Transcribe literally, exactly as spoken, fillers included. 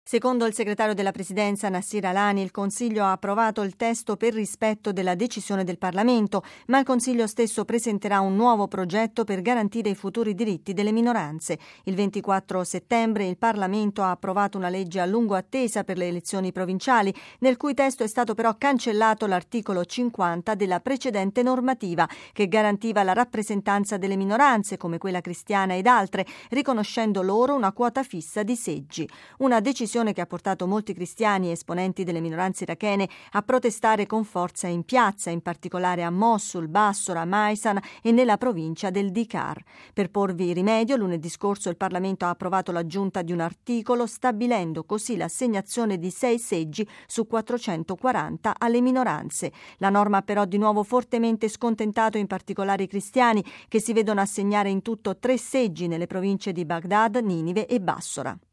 Secondo il segretario della Presidenza Nassir Alani, il Consiglio ha approvato il testo per rispetto della decisione del Parlamento, ma il Consiglio stesso presenterà un nuovo progetto per garantire i futuri diritti delle minoranze. Il ventiquattro settembre il Parlamento ha approvato una legge a lungo attesa per le elezioni provinciali, nel cui testo è stato però cancellato l'articolo cinquanta della precedente normativa, che garantiva la rappresentanza delle minoranze, come quella cristiana ed altre, riconoscendo loro una quota fissa di seggi. Una decisione che ha portato molti cristiani e esponenti delle minoranze irachene a protestare con forza in piazza, in particolare a Mosul, Bassora, Maisan e nella provincia del Dikar. Per porvi rimedio, lunedì scorso il Parlamento ha approvato l'aggiunta di un articolo stabilendo così l'assegnazione di sei seggi su quattrocentoquaranta alle minoranze. La norma ha però di nuovo fortemente scontentato in particolare i cristiani, che si vedono assegnare in tutto tre seggi nelle province di Baghdad, Ninive e Bassora.